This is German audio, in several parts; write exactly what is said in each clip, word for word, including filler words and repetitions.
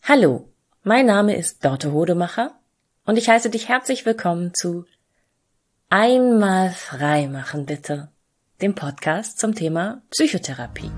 Hallo, mein Name ist Dorte Hodemacher und ich heiße dich herzlich willkommen zu Einmal frei machen bitte, dem Podcast zum Thema Psychotherapie.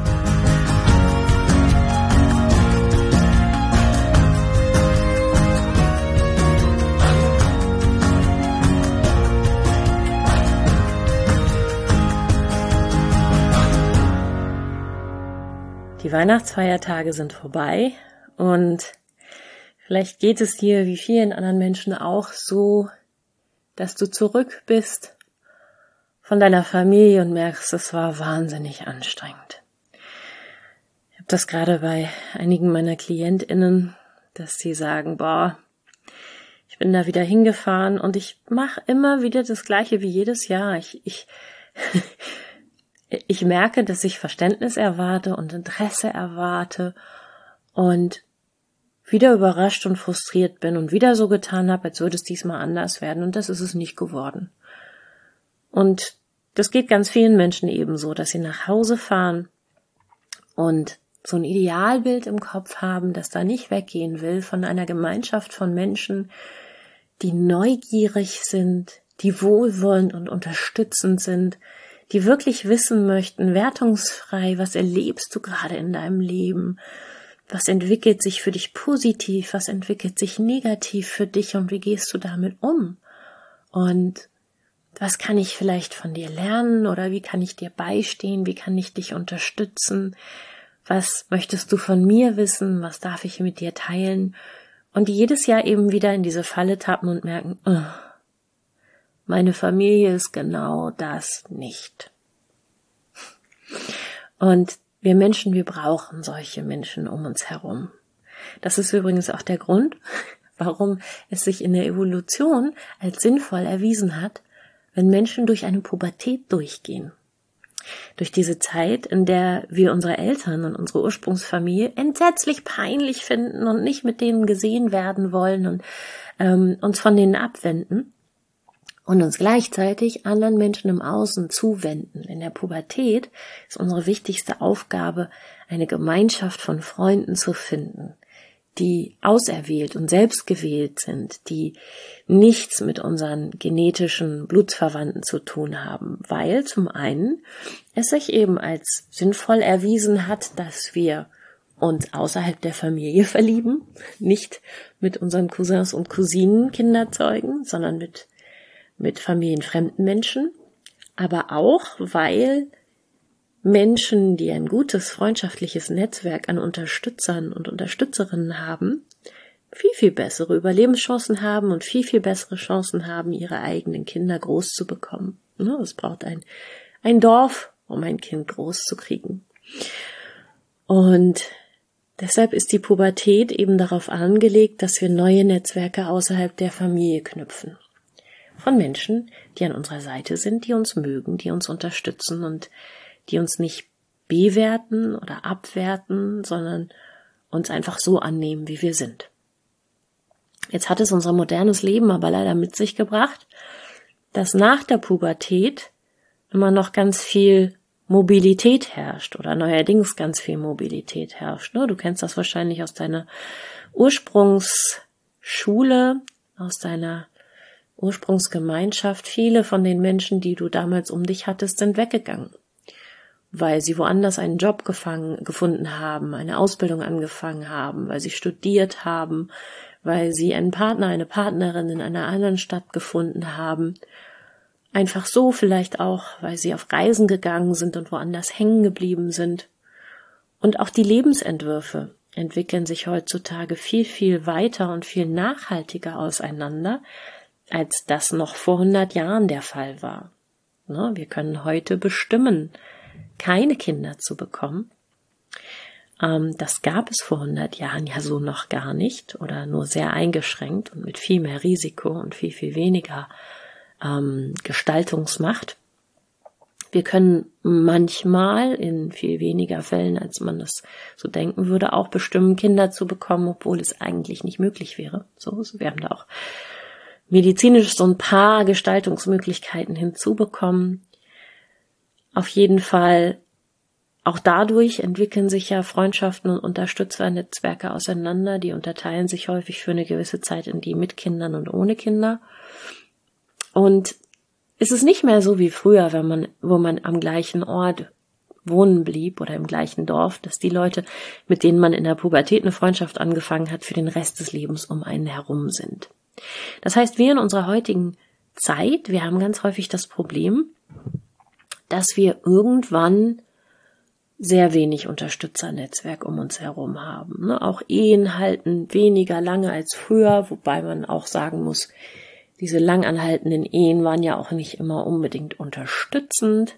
Die Weihnachtsfeiertage sind vorbei und vielleicht geht es dir wie vielen anderen Menschen auch so, dass du zurück bist von deiner Familie und merkst, es war wahnsinnig anstrengend. Ich habe das gerade bei einigen meiner KlientInnen, dass sie sagen, boah, ich bin da wieder hingefahren und ich mache immer wieder das Gleiche wie jedes Jahr. Ich, ich Ich merke, dass ich Verständnis erwarte und Interesse erwarte und wieder überrascht und frustriert bin und wieder so getan habe, als würde es diesmal anders werden, und das ist es nicht geworden. Und das geht ganz vielen Menschen ebenso, dass sie nach Hause fahren und so ein Idealbild im Kopf haben, das da nicht weggehen will, von einer Gemeinschaft von Menschen, die neugierig sind, die wohlwollend und unterstützend sind, die wirklich wissen möchten, wertungsfrei, was erlebst du gerade in deinem Leben, was entwickelt sich für dich positiv, was entwickelt sich negativ für dich und wie gehst du damit um? Und was kann ich vielleicht von dir lernen oder wie kann ich dir beistehen, wie kann ich dich unterstützen, was möchtest du von mir wissen, was darf ich mit dir teilen? Und die jedes Jahr eben wieder in diese Falle tappen und merken, oh, meine Familie ist genau das nicht. Und wir Menschen, wir brauchen solche Menschen um uns herum. Das ist übrigens auch der Grund, warum es sich in der Evolution als sinnvoll erwiesen hat, wenn Menschen durch eine Pubertät durchgehen. Durch diese Zeit, in der wir unsere Eltern und unsere Ursprungsfamilie entsetzlich peinlich finden und nicht mit denen gesehen werden wollen und ähm, uns von denen abwenden, und uns gleichzeitig anderen Menschen im Außen zuwenden. In der Pubertät ist unsere wichtigste Aufgabe, eine Gemeinschaft von Freunden zu finden, die auserwählt und selbstgewählt sind, die nichts mit unseren genetischen Blutsverwandten zu tun haben, weil zum einen es sich eben als sinnvoll erwiesen hat, dass wir uns außerhalb der Familie verlieben, nicht mit unseren Cousins und Cousinen Kinder zeugen, sondern mit mit familienfremden Menschen, aber auch, weil Menschen, die ein gutes freundschaftliches Netzwerk an Unterstützern und Unterstützerinnen haben, viel, viel bessere Überlebenschancen haben und viel, viel bessere Chancen haben, ihre eigenen Kinder groß zu bekommen. Es braucht ein, ein Dorf, um ein Kind groß zu kriegen. Und deshalb ist die Pubertät eben darauf angelegt, dass wir neue Netzwerke außerhalb der Familie knüpfen. Von Menschen, die an unserer Seite sind, die uns mögen, die uns unterstützen und die uns nicht bewerten oder abwerten, sondern uns einfach so annehmen, wie wir sind. Jetzt hat es unser modernes Leben aber leider mit sich gebracht, dass nach der Pubertät immer noch ganz viel Mobilität herrscht oder neuerdings ganz viel Mobilität herrscht. Du kennst das wahrscheinlich aus deiner Ursprungsschule, aus deiner Ursprungsgemeinschaft. Viele von den Menschen, die du damals um dich hattest, sind weggegangen, weil sie woanders einen Job gefangen, gefunden haben, eine Ausbildung angefangen haben, weil sie studiert haben, weil sie einen Partner, eine Partnerin in einer anderen Stadt gefunden haben. Einfach so vielleicht auch, weil sie auf Reisen gegangen sind und woanders hängen geblieben sind. Und auch die Lebensentwürfe entwickeln sich heutzutage viel, viel weiter und viel nachhaltiger auseinander, als das noch vor hundert Jahren der Fall war. Wir können heute bestimmen, keine Kinder zu bekommen. Das gab es vor hundert Jahren ja so noch gar nicht oder nur sehr eingeschränkt und mit viel mehr Risiko und viel, viel weniger Gestaltungsmacht. Wir können manchmal in viel weniger Fällen, als man das so denken würde, auch bestimmen, Kinder zu bekommen, obwohl es eigentlich nicht möglich wäre. So, wir haben da auch medizinisch so ein paar Gestaltungsmöglichkeiten hinzubekommen. Auf jeden Fall auch dadurch entwickeln sich ja Freundschaften und Unterstützernetzwerke auseinander. Die unterteilen sich häufig für eine gewisse Zeit in die mit Kindern und ohne Kinder. Und es ist nicht mehr so wie früher, wenn man, wo man am gleichen Ort wohnen blieb oder im gleichen Dorf, dass die Leute, mit denen man in der Pubertät eine Freundschaft angefangen hat, für den Rest des Lebens um einen herum sind. Das heißt, wir in unserer heutigen Zeit, wir haben ganz häufig das Problem, dass wir irgendwann sehr wenig Unterstützernetzwerk um uns herum haben. Auch Ehen halten weniger lange als früher, wobei man auch sagen muss, diese langanhaltenden Ehen waren ja auch nicht immer unbedingt unterstützend,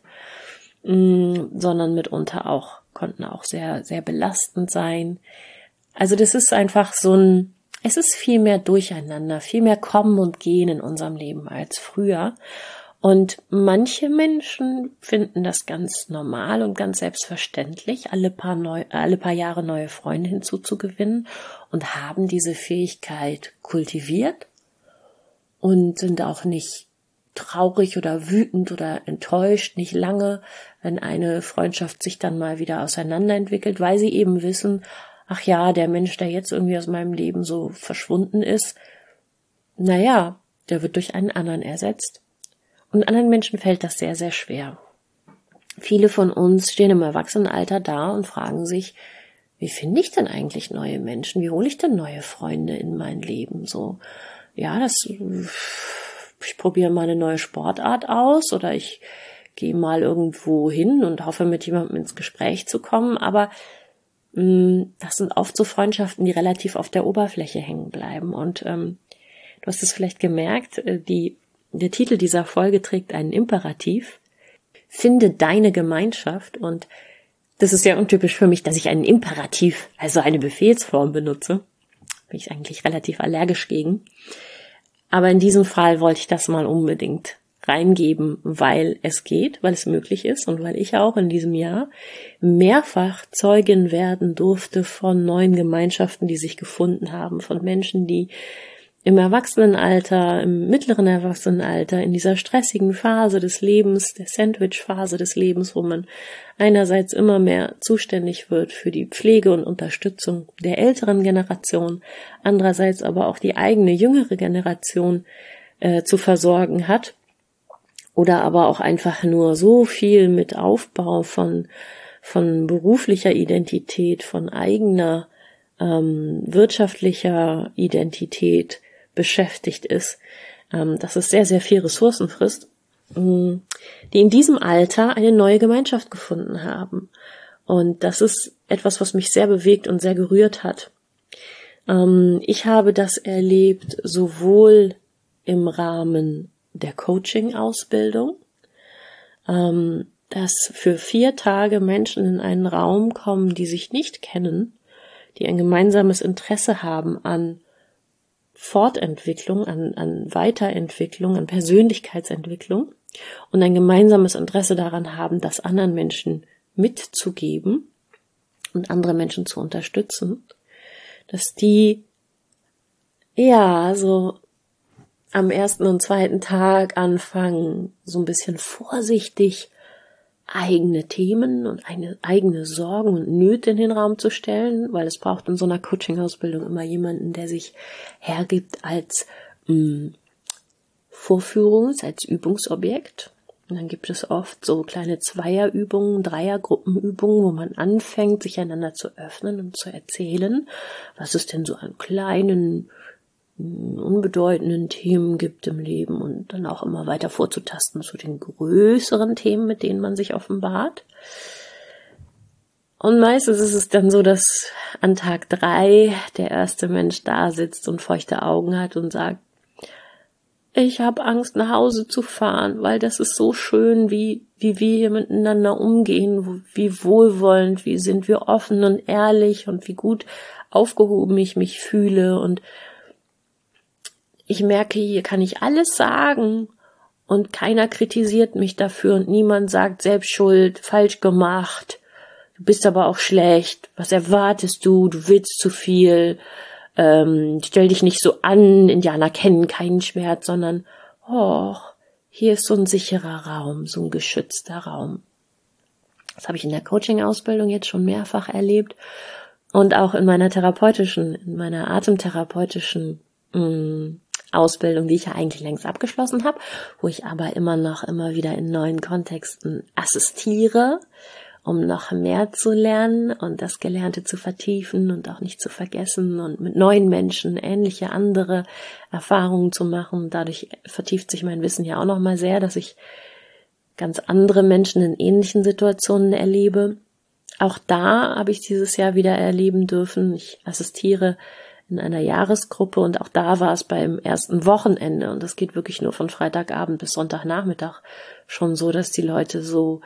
sondern mitunter auch, konnten auch sehr, sehr belastend sein. Also das ist einfach so ein, es ist viel mehr Durcheinander, viel mehr Kommen und Gehen in unserem Leben als früher. Und manche Menschen finden das ganz normal und ganz selbstverständlich, alle paar, neu, alle paar Jahre neue Freunde hinzuzugewinnen und haben diese Fähigkeit kultiviert und sind auch nicht traurig oder wütend oder enttäuscht, nicht lange, wenn eine Freundschaft sich dann mal wieder auseinanderentwickelt, weil sie eben wissen, ach ja, der Mensch, der jetzt irgendwie aus meinem Leben so verschwunden ist, naja, der wird durch einen anderen ersetzt. Und anderen Menschen fällt das sehr, sehr schwer. Viele von uns stehen im Erwachsenenalter da und fragen sich, wie finde ich denn eigentlich neue Menschen? Wie hole ich denn neue Freunde in mein Leben? So, ja, das, ich probiere mal eine neue Sportart aus oder ich gehe mal irgendwo hin und hoffe, mit jemandem ins Gespräch zu kommen. Aber mh, das sind oft so Freundschaften, die relativ auf der Oberfläche hängen bleiben. Und ähm, du hast es vielleicht gemerkt, die Der Titel dieser Folge trägt einen Imperativ. Finde deine Gemeinschaft. Und das ist ja untypisch für mich, dass ich einen Imperativ, also eine Befehlsform benutze. Bin ich eigentlich relativ allergisch gegen. Aber in diesem Fall wollte ich das mal unbedingt reingeben, weil es geht, weil es möglich ist und weil ich auch in diesem Jahr mehrfach Zeugin werden durfte von neuen Gemeinschaften, die sich gefunden haben, von Menschen, die im Erwachsenenalter, im mittleren Erwachsenenalter, in dieser stressigen Phase des Lebens, der Sandwich-Phase des Lebens, wo man einerseits immer mehr zuständig wird für die Pflege und Unterstützung der älteren Generation, andererseits aber auch die eigene jüngere Generation äh, zu versorgen hat, oder aber auch einfach nur so viel mit Aufbau von von beruflicher Identität, von eigener ähm, wirtschaftlicher Identität beschäftigt ist, ähm, dass es sehr, sehr viel Ressourcen frisst, ähm, die in diesem Alter eine neue Gemeinschaft gefunden haben. Und das ist etwas, was mich sehr bewegt und sehr gerührt hat. Ähm, ich habe das erlebt, sowohl im Rahmen der Coaching-Ausbildung, ähm, dass für vier Tage Menschen in einen Raum kommen, die sich nicht kennen, die ein gemeinsames Interesse haben an Fortentwicklung, an, an Weiterentwicklung, an Persönlichkeitsentwicklung und ein gemeinsames Interesse daran haben, das anderen Menschen mitzugeben und andere Menschen zu unterstützen, dass die ja so am ersten und zweiten Tag anfangen, so ein bisschen vorsichtig eigene Themen und eine, eigene Sorgen und Nöte in den Raum zu stellen, weil es braucht in so einer Coaching-Ausbildung immer jemanden, der sich hergibt als mh, Vorführungs-, als Übungsobjekt. Und dann gibt es oft so kleine Zweierübungen, Dreiergruppenübungen, wo man anfängt, sich einander zu öffnen und zu erzählen, was es denn so an kleinen, unbedeutenden Themen gibt im Leben und dann auch immer weiter vorzutasten zu den größeren Themen, mit denen man sich offenbart. Und meistens ist es dann so, dass an Tag drei der erste Mensch da sitzt und feuchte Augen hat und sagt, ich habe Angst, nach Hause zu fahren, weil das ist so schön, wie wie wir hier miteinander umgehen, wie wohlwollend, wie sind wir offen und ehrlich und wie gut aufgehoben ich mich fühle und ich merke, hier kann ich alles sagen und keiner kritisiert mich dafür und niemand sagt selbst schuld, falsch gemacht, du bist aber auch schlecht, was erwartest du, du willst zu viel, ähm, stell dich nicht so an, Indianer kennen keinen Schmerz, sondern, oh, hier ist so ein sicherer Raum, so ein geschützter Raum. Das habe ich in der Coaching-Ausbildung jetzt schon mehrfach erlebt und auch in meiner therapeutischen, in meiner atemtherapeutischen mh, Ausbildung, die ich ja eigentlich längst abgeschlossen habe, wo ich aber immer noch immer wieder in neuen Kontexten assistiere, um noch mehr zu lernen und das Gelernte zu vertiefen und auch nicht zu vergessen und mit neuen Menschen ähnliche andere Erfahrungen zu machen. Dadurch vertieft sich mein Wissen ja auch noch mal sehr, dass ich ganz andere Menschen in ähnlichen Situationen erlebe. Auch da habe ich dieses Jahr wieder erleben dürfen. Ich assistiere in einer Jahresgruppe und auch da war es beim ersten Wochenende und das geht wirklich nur von Freitagabend bis Sonntagnachmittag schon so, dass die Leute so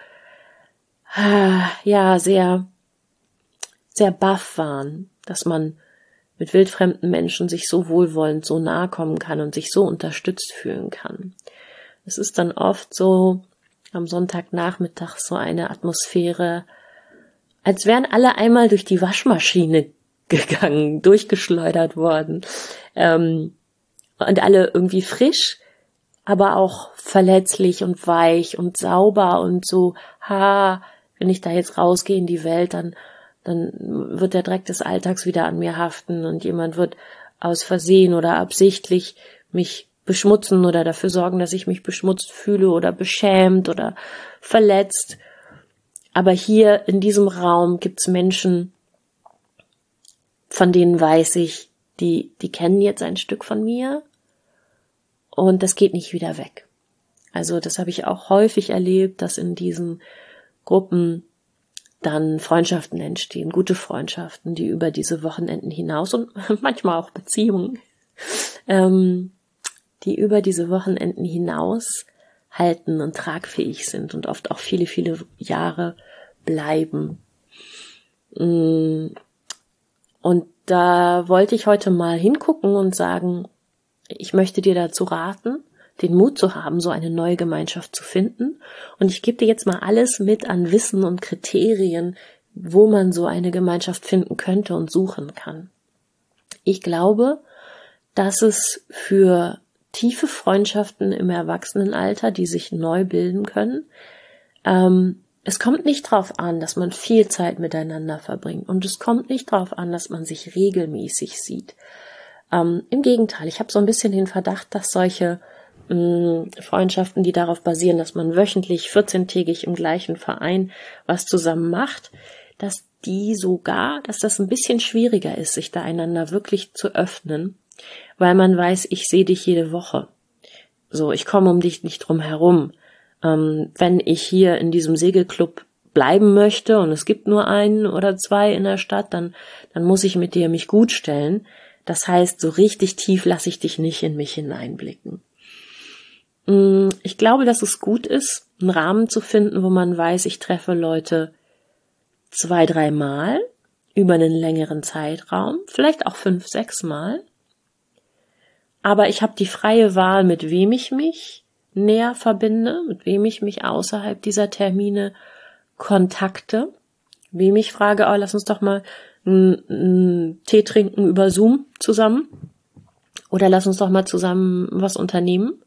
ja sehr sehr baff waren, dass man mit wildfremden Menschen sich so wohlwollend so nahe kommen kann und sich so unterstützt fühlen kann. Es ist dann oft so am Sonntagnachmittag so eine Atmosphäre, als wären alle einmal durch die Waschmaschine gegangen, durchgeschleudert worden ähm, und alle irgendwie frisch, aber auch verletzlich und weich und sauber und so, ha, wenn ich da jetzt rausgehe in die Welt, dann dann wird der Dreck des Alltags wieder an mir haften und jemand wird aus Versehen oder absichtlich mich beschmutzen oder dafür sorgen, dass ich mich beschmutzt fühle oder beschämt oder verletzt. Aber hier in diesem Raum gibt's Menschen, von denen weiß ich, die, die kennen jetzt ein Stück von mir und das geht nicht wieder weg. Also das habe ich auch häufig erlebt, dass in diesen Gruppen dann Freundschaften entstehen, gute Freundschaften, die über diese Wochenenden hinaus und manchmal auch Beziehungen, ähm, die über diese Wochenenden hinaus halten und tragfähig sind und oft auch viele, viele Jahre bleiben. Und da wollte ich heute mal hingucken und sagen, ich möchte dir dazu raten, den Mut zu haben, so eine neue Gemeinschaft zu finden. Und ich gebe dir jetzt mal alles mit an Wissen und Kriterien, wo man so eine Gemeinschaft finden könnte und suchen kann. Ich glaube, dass es für tiefe Freundschaften im Erwachsenenalter, die sich neu bilden können, ähm, es kommt nicht drauf an, dass man viel Zeit miteinander verbringt. Und es kommt nicht drauf an, dass man sich regelmäßig sieht. Ähm, im Gegenteil, ich habe so ein bisschen den Verdacht, dass solche Freundschaften, die darauf basieren, dass man wöchentlich, vierzehntägig im gleichen Verein was zusammen macht, dass die sogar, dass das ein bisschen schwieriger ist, sich da einander wirklich zu öffnen, weil man weiß, ich sehe dich jede Woche. So, ich komme um dich nicht drum herum. Ähm, wenn ich hier in diesem Segelclub bleiben möchte und es gibt nur einen oder zwei in der Stadt, dann, dann muss ich mit dir mich gut stellen. Das heißt, so richtig tief lasse ich dich nicht in mich hineinblicken. Ich glaube, dass es gut ist, einen Rahmen zu finden, wo man weiß, ich treffe Leute zwei, dreimal über einen längeren Zeitraum, vielleicht auch fünf, sechs Mal. Aber ich habe die freie Wahl, mit wem ich mich näher verbinde, mit wem ich mich außerhalb dieser Termine kontakte, wem ich frage, oh, lass uns doch mal einen, einen Tee trinken über Zoom zusammen oder lass uns doch mal zusammen was unternehmen.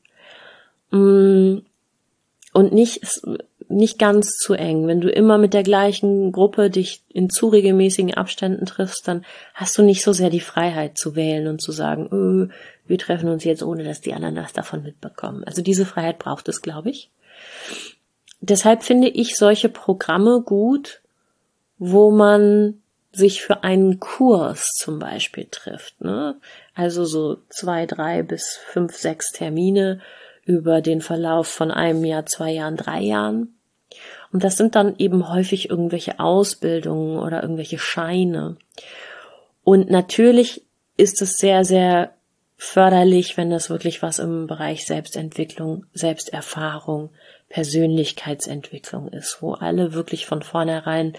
Und nicht, nicht ganz zu eng. Wenn du immer mit der gleichen Gruppe dich in zu regelmäßigen Abständen triffst, dann hast du nicht so sehr die Freiheit zu wählen und zu sagen, öh, wir treffen uns jetzt, ohne dass die anderen was davon mitbekommen. Also diese Freiheit braucht es, glaube ich. Deshalb finde ich solche Programme gut, wo man sich für einen Kurs zum Beispiel trifft, ne? Also so zwei, drei bis fünf, sechs Termine über den Verlauf von einem Jahr, zwei Jahren, drei Jahren. Und das sind dann eben häufig irgendwelche Ausbildungen oder irgendwelche Scheine. Und natürlich ist es sehr, sehr förderlich, wenn das wirklich was im Bereich Selbstentwicklung, Selbsterfahrung, Persönlichkeitsentwicklung ist, wo alle wirklich von vornherein,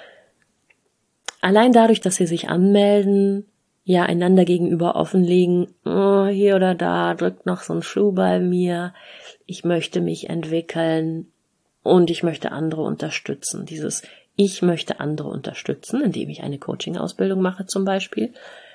allein dadurch, dass sie sich anmelden, ja, einander gegenüber offenlegen, oh, hier oder da drückt noch so ein Schuh bei mir, ich möchte mich entwickeln und ich möchte andere unterstützen. Dieses Ich möchte andere unterstützen, indem ich eine Coaching-Ausbildung mache zum Beispiel,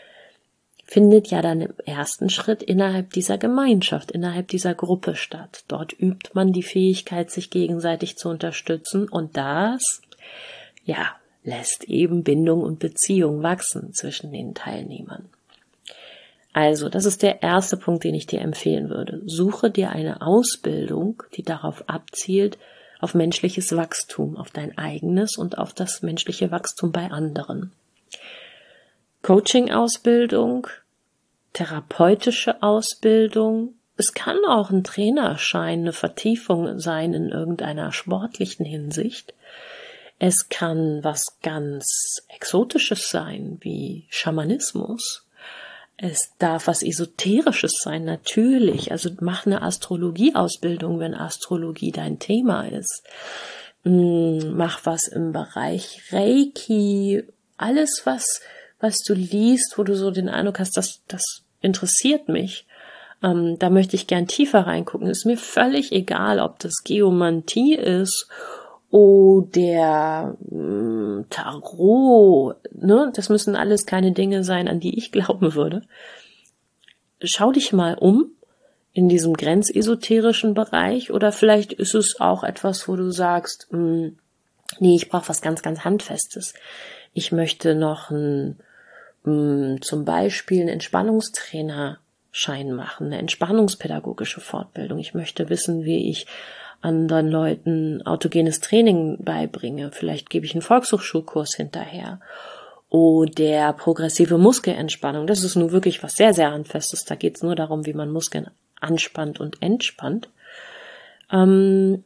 findet ja dann im ersten Schritt innerhalb dieser Gemeinschaft, innerhalb dieser Gruppe statt. Dort übt man die Fähigkeit, sich gegenseitig zu unterstützen und das ja, lässt eben Bindung und Beziehung wachsen zwischen den Teilnehmern. Also, das ist der erste Punkt, den ich dir empfehlen würde. Suche dir eine Ausbildung, die darauf abzielt, auf menschliches Wachstum, auf dein eigenes und auf das menschliche Wachstum bei anderen. Coaching-Ausbildung, therapeutische Ausbildung, es kann auch ein Trainerschein, eine Vertiefung sein in irgendeiner sportlichen Hinsicht. Es kann was ganz Exotisches sein, wie Schamanismus. Es darf was Esoterisches sein, natürlich. Also mach eine Astrologieausbildung, wenn Astrologie dein Thema ist. Mach was im Bereich Reiki. Alles, was, was du liest, wo du so den Eindruck hast, das, das interessiert mich. Ähm, da möchte ich gern tiefer reingucken. Ist mir völlig egal, ob das Geomantie ist oder mh, Tarot, ne? Das müssen alles keine Dinge sein, an die ich glauben würde. Schau dich mal um in diesem grenzesoterischen Bereich, oder vielleicht ist es auch etwas, wo du sagst, mh, nee, ich brauche was ganz, ganz Handfestes. Ich möchte noch ein, mh, zum Beispiel einen Entspannungstrainerschein machen, eine entspannungspädagogische Fortbildung. Ich möchte wissen, wie ich anderen Leuten autogenes Training beibringe. Vielleicht gebe ich einen Volkshochschulkurs hinterher. Oder progressive Muskelentspannung. Das ist nun wirklich was sehr, sehr Handfestes. Da geht es nur darum, wie man Muskeln anspannt und entspannt. Ähm,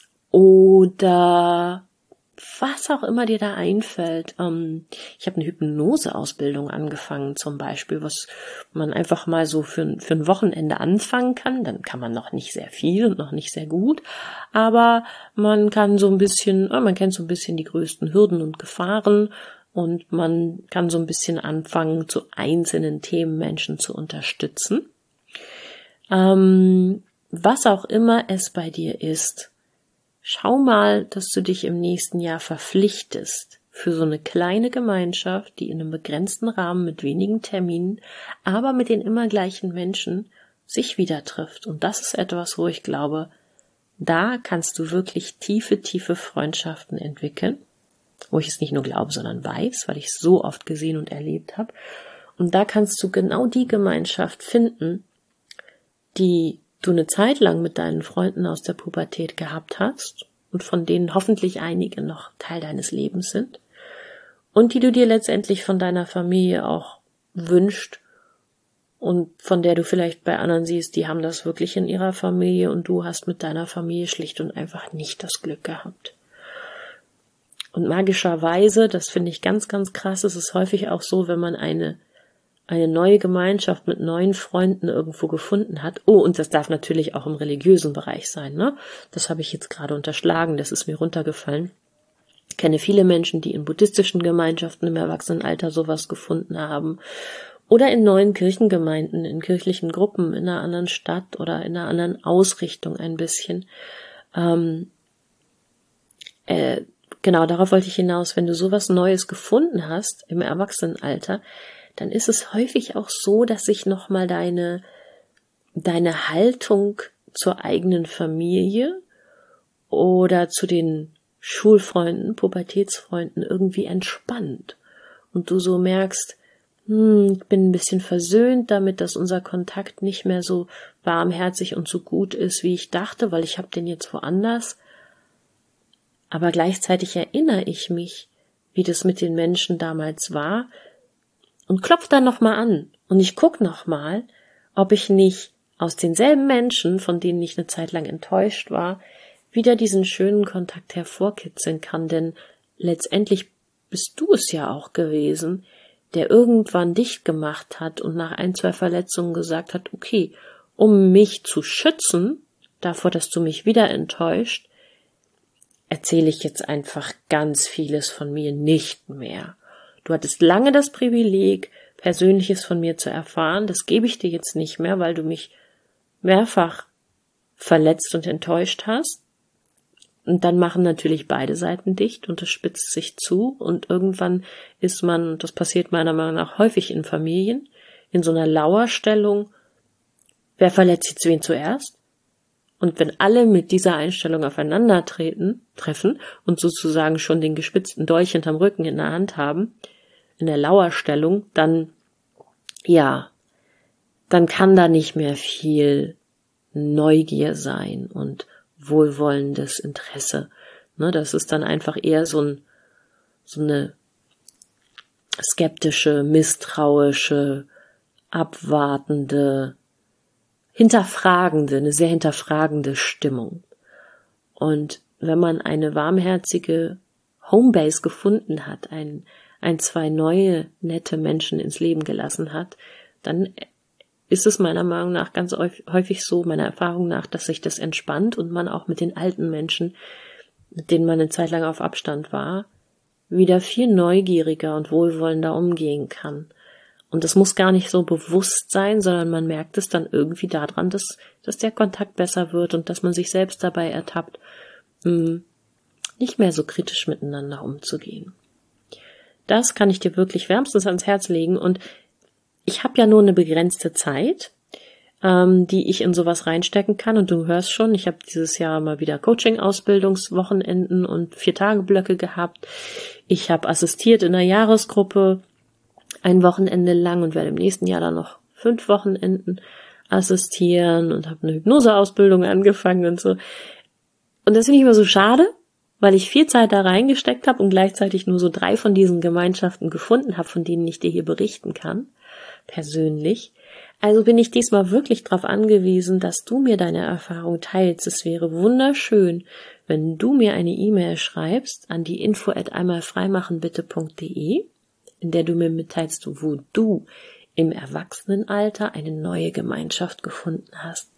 oder was auch immer dir da einfällt. Ähm, ich habe eine Hypnoseausbildung angefangen zum Beispiel, was man einfach mal so für, für ein Wochenende anfangen kann. Dann kann man noch nicht sehr viel und noch nicht sehr gut, aber man kann so ein bisschen, man kennt so ein bisschen die größten Hürden und Gefahren und man kann so ein bisschen anfangen, zu einzelnen Themen Menschen zu unterstützen. Ähm, was auch immer es bei dir ist, schau mal, dass du dich im nächsten Jahr verpflichtest für so eine kleine Gemeinschaft, die in einem begrenzten Rahmen mit wenigen Terminen, aber mit den immer gleichen Menschen sich wieder trifft. Und das ist etwas, wo ich glaube, da kannst du wirklich tiefe, tiefe Freundschaften entwickeln, wo ich es nicht nur glaube, sondern weiß, weil ich es so oft gesehen und erlebt habe. Und da kannst du genau die Gemeinschaft finden, die du eine Zeit lang mit deinen Freunden aus der Pubertät gehabt hast und von denen hoffentlich einige noch Teil deines Lebens sind und die du dir letztendlich von deiner Familie auch wünscht und von der du vielleicht bei anderen siehst, die haben das wirklich in ihrer Familie und du hast mit deiner Familie schlicht und einfach nicht das Glück gehabt. Und magischerweise, das finde ich ganz, ganz krass, es ist häufig auch so, wenn man eine eine neue Gemeinschaft mit neuen Freunden irgendwo gefunden hat. Oh, und das darf natürlich auch im religiösen Bereich sein, ne? Das habe ich jetzt gerade unterschlagen, das ist mir runtergefallen. Ich kenne viele Menschen, die in buddhistischen Gemeinschaften im Erwachsenenalter sowas gefunden haben. Oder in neuen Kirchengemeinden, in kirchlichen Gruppen, in einer anderen Stadt oder in einer anderen Ausrichtung ein bisschen. Ähm, äh, genau, darauf wollte ich hinaus. Wenn du sowas Neues gefunden hast im Erwachsenenalter, dann ist es häufig auch so, dass sich nochmal deine, deine Haltung zur eigenen Familie oder zu den Schulfreunden, Pubertätsfreunden irgendwie entspannt. Und du so merkst, hm, ich bin ein bisschen versöhnt damit, dass unser Kontakt nicht mehr so warmherzig und so gut ist, wie ich dachte, weil ich habe den jetzt woanders. Aber gleichzeitig erinnere ich mich, wie das mit den Menschen damals war, und klopf dann nochmal an. Und ich guck nochmal, ob ich nicht aus denselben Menschen, von denen ich eine Zeit lang enttäuscht war, wieder diesen schönen Kontakt hervorkitzeln kann. Denn letztendlich bist du es ja auch gewesen, der irgendwann dicht gemacht hat und nach ein, zwei Verletzungen gesagt hat, okay, um mich zu schützen, davor, dass du mich wieder enttäuscht, erzähle ich jetzt einfach ganz vieles von mir nicht mehr. Du hattest lange das Privileg, Persönliches von mir zu erfahren. Das gebe ich dir jetzt nicht mehr, weil du mich mehrfach verletzt und enttäuscht hast. Und dann machen natürlich beide Seiten dicht und es spitzt sich zu. Und irgendwann ist man, und das passiert meiner Meinung nach häufig in Familien, in so einer Lauerstellung. Wer verletzt jetzt wen zuerst? Und wenn alle mit dieser Einstellung aufeinander treten, treffen und sozusagen schon den gespitzten Dolch hinterm Rücken in der Hand haben, in der Lauerstellung, dann, ja, dann kann da nicht mehr viel Neugier sein und wohlwollendes Interesse. Ne, das ist dann einfach eher so ein, so eine skeptische, misstrauische, abwartende, hinterfragende, eine sehr hinterfragende Stimmung. Und wenn man eine warmherzige Homebase gefunden hat, ein, ein, zwei neue, nette Menschen ins Leben gelassen hat, dann ist es meiner Meinung nach ganz häufig so, meiner Erfahrung nach, dass sich das entspannt und man auch mit den alten Menschen, mit denen man eine Zeit lang auf Abstand war, wieder viel neugieriger und wohlwollender umgehen kann. Und das muss gar nicht so bewusst sein, sondern man merkt es dann irgendwie daran, dass, dass der Kontakt besser wird und dass man sich selbst dabei ertappt, mh, nicht mehr so kritisch miteinander umzugehen. Das kann ich dir wirklich wärmstens ans Herz legen und ich habe ja nur eine begrenzte Zeit, ähm, die ich in sowas reinstecken kann und du hörst schon, ich habe dieses Jahr mal wieder Coaching-Ausbildungswochenenden und Vier-Tage-Blöcke gehabt. Ich habe assistiert in einer Jahresgruppe ein Wochenende lang und werde im nächsten Jahr dann noch fünf Wochenenden assistieren und habe eine Hypnoseausbildung angefangen und so. Und das finde ich immer so schade, weil ich viel Zeit da reingesteckt habe und gleichzeitig nur so drei von diesen Gemeinschaften gefunden habe, von denen ich dir hier berichten kann, persönlich. Also bin ich diesmal wirklich darauf angewiesen, dass du mir deine Erfahrung teilst. Es wäre wunderschön, wenn du mir eine E-Mail schreibst an die info at einmalfreimachenbitte punkt de, in der du mir mitteilst, wo du im Erwachsenenalter eine neue Gemeinschaft gefunden hast.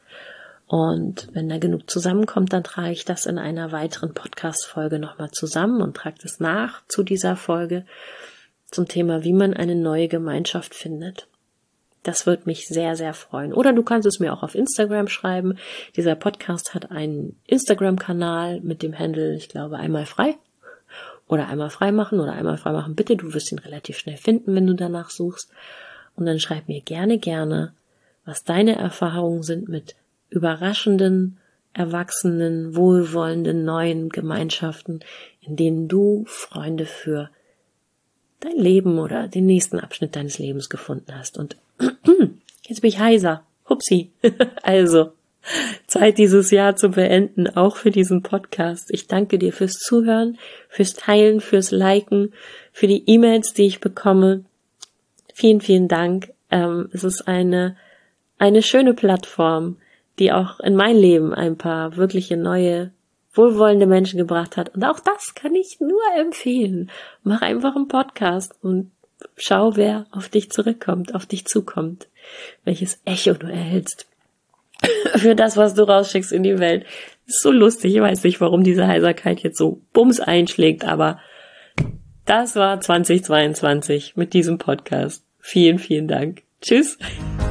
Und wenn da genug zusammenkommt, dann trage ich das in einer weiteren Podcast-Folge nochmal zusammen und trage das nach zu dieser Folge zum Thema, wie man eine neue Gemeinschaft findet. Das würde mich sehr, sehr freuen. Oder du kannst es mir auch auf Instagram schreiben. Dieser Podcast hat einen Instagram-Kanal mit dem Handle, ich glaube, einmal frei. Oder einmal frei machen oder einmal frei machen, bitte. Du wirst ihn relativ schnell finden, wenn du danach suchst. Und dann schreib mir gerne, gerne, was deine Erfahrungen sind mit überraschenden, erwachsenen, wohlwollenden, neuen Gemeinschaften, in denen du Freunde für dein Leben oder den nächsten Abschnitt deines Lebens gefunden hast. Und jetzt bin ich heiser. Hupsi. Also, Zeit dieses Jahr zu beenden, auch für diesen Podcast. Ich danke dir fürs Zuhören, fürs Teilen, fürs Liken, für die E-Mails, die ich bekomme. Vielen, vielen Dank. Ähm, es ist eine, eine schöne Plattform, die auch in mein Leben ein paar wirkliche neue, wohlwollende Menschen gebracht hat. Und auch das kann ich nur empfehlen. Mach einfach einen Podcast und schau, wer auf dich zurückkommt, auf dich zukommt, welches Echo du erhältst für das, was du rausschickst in die Welt. Das ist so lustig. Ich weiß nicht, warum diese Heiserkeit jetzt so bums einschlägt, aber das war zwanzig zweiundzwanzig mit diesem Podcast. Vielen, vielen Dank. Tschüss.